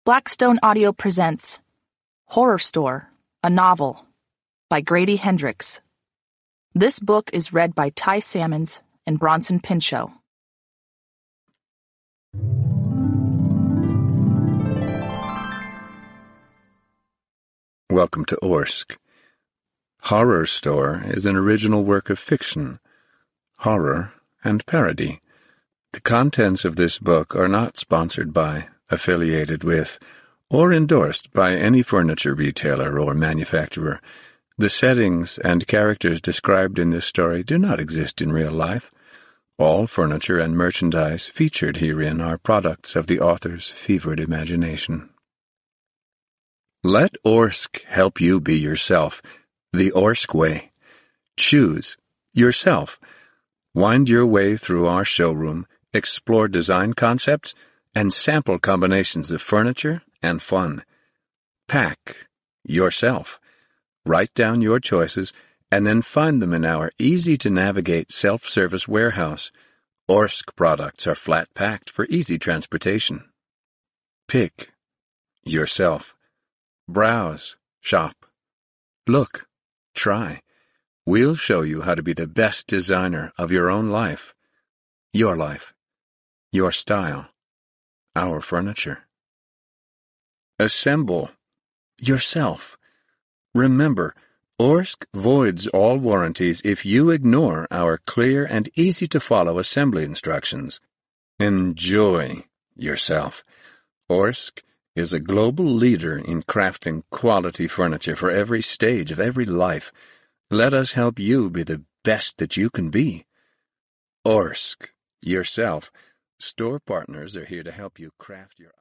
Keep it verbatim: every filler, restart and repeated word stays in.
Blackstone Audio presents Horror Store, a Novel by Grady Hendrix. This book is read by Ty Salmons and Bronson Pinchot. Welcome to Orsk. Horror Store is an original work of fiction, horror, and parody. The contents of this book are not sponsored by, affiliated with, or endorsed by any furniture retailer or manufacturer. The settings and characters described in this story do not exist in real life. All furniture and merchandise featured herein are products of the author's fevered imagination. Let Orsk help you be yourself, the Orsk way. Choose yourself. Wind your way through our showroom, explore design concepts, and sample combinations of furniture and fun. Pack yourself. Write down your choices and then find them in our easy-to-navigate self-service warehouse. Orsk products are flat-packed for easy transportation. Pick yourself. Browse, shop, look, try. We'll show you how to be the best designer of your own life. Your life. Your style. Our furniture. Assemble yourself. Remember, Orsk voids all warranties if you ignore our clear and easy-to-follow assembly instructions. Enjoy yourself. Orsk is a global leader in crafting quality furniture for every stage of every life. Let us help you be the best that you can be. Orsk yourself. Store partners are here to help you craft your